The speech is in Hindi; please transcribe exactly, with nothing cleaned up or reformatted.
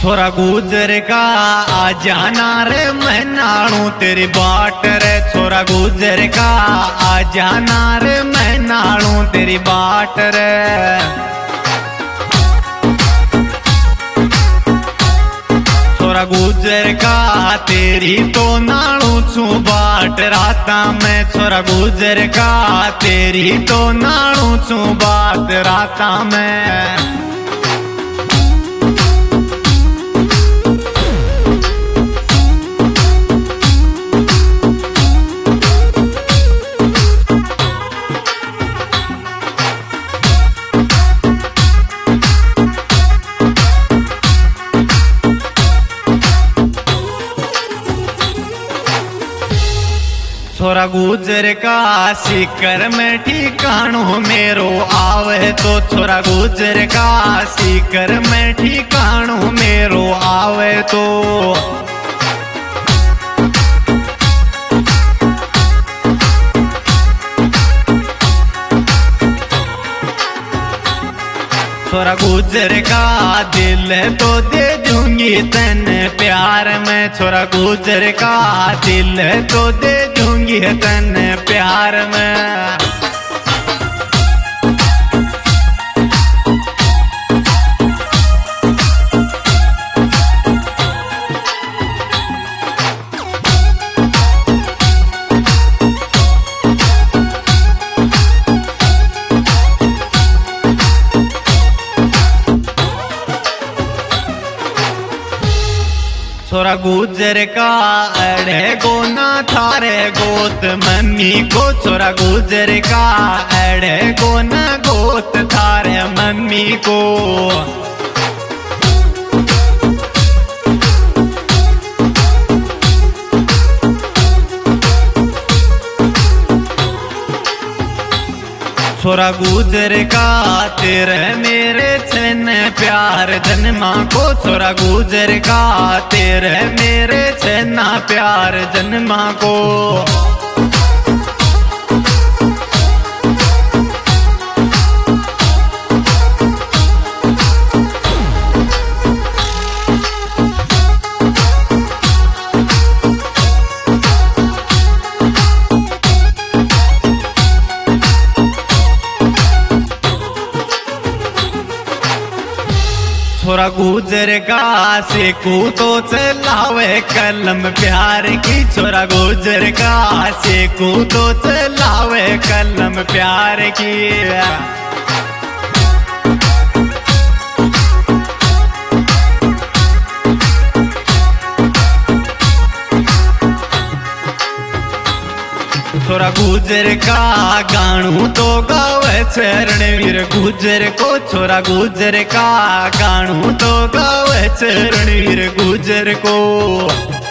छोरा गुजर का आ जाना रे मैं नालू तेरी बाट रे। छोरा गुजर का आ जाना रे मैं नालू तेरी बाट रे। छोरा गुजर का तेरी तो नालू छू बाट राता में। छोरा गुजर का तेरी तो नालू छू बाट राता में। छोरा गुजर का सीकर में ठिकानो मेरो आवे तो। छोरा गुजर का सीकर में ठिकानो मेरो आवे तो। छोरा गुजर का दिल तो दे दूंगी तने प्यार में। छोरा गुजर का दिल तो दे दूंगी तने प्यार में। छोरा गुजर का अड़े गोना थारे गोत मम्मी को। छोरा गुजर का अड़े गोना गोत थारे मम्मी को। छोरा गुजर का तेरे मेरे छन प्यार जन्मा को। छोरा गुजर का तेरे मेरे छना प्यार जन्मा को। छोरा गुजर का सेकू तो चलावे कलम प्यार की। छोरा गुजर का सेकू तो चलावे कलम प्यार की। छोरा गुजर का गाणू तो गावे रणवीर गुजर को। छोरा गुजर का गाणू तो गावे रणवीर गुजर को।